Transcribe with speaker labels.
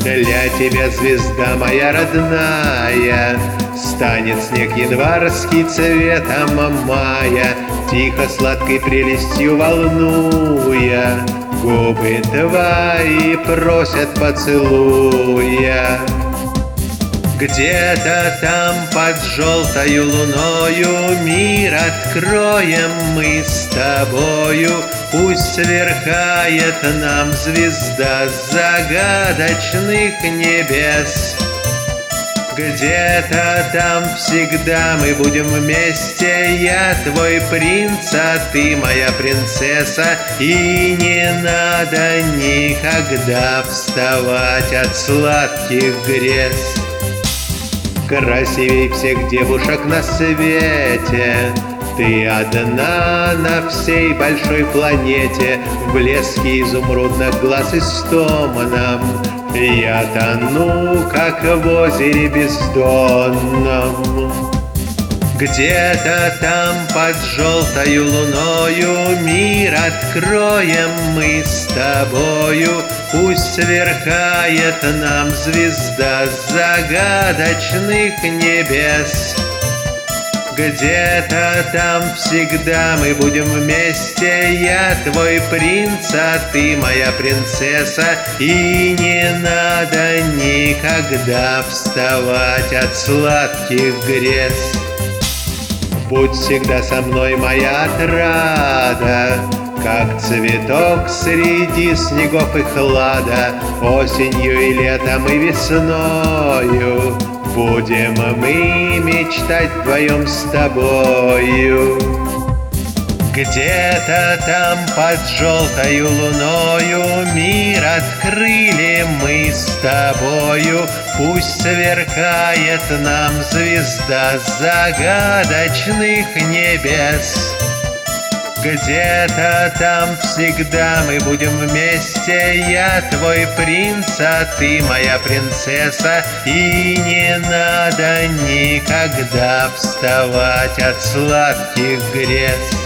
Speaker 1: Для тебя, звезда моя родная, станет снег январский цветом мая, тихо сладкой прелестью волнуя. Губы твои просят поцелуя. Где-то там под желтою луною мир откроем мы с тобою. Пусть сверкает нам звезда с загадочных небес. Где-то там всегда мы будем вместе. Я твой принц, а ты моя принцесса. И не надо никогда вставать от сладких грез. Красивей всех девушек на свете, ты одна на всей большой планете. В блеске изумрудных глаз истомном я тону, как в озере бездонном. Где-то там под желтою луною мир откроем мы с тобою. Пусть сверкает нам звезда с загадочных небес. Где-то там всегда мы будем вместе. Я твой принц, а ты моя принцесса. И не надо никогда вставать от сладких грез. Будь всегда со мной, моя отрада, как цветок среди снегов и хлада. Осенью и летом и весною будем мы мечтать вдвоем с тобою. Где-то там под желтою луною мир открыли мы с тобою. Пусть сверкает нам звезда с загадочных небес. Где-то там всегда мы будем вместе. Я твой принц, а ты моя принцесса. И не надо никогда вставать от сладких грез.